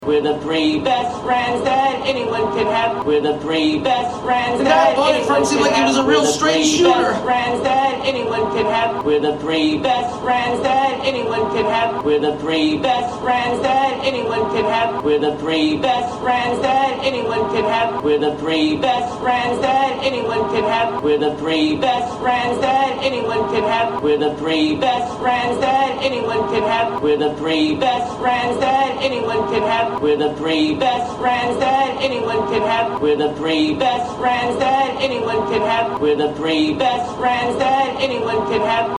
We're the three best friends that anyone can have. We're the three best friends The that guy voted for him seemed like he was a real straight shooter. Friends that anyone can have. We're the three best friends that anyone can have. We're the three best friends that anyone can have. We're the three best friends that anyone can have. We're the three best friends that anyone can have. We're the three best friends that anyone can have. We're the three best friends that anyone can have. We're the three best friends that anyone can have. We're the three best friends that anyone can have. We're the three best friends that anyone can have. We're the three best friends that anyone can have.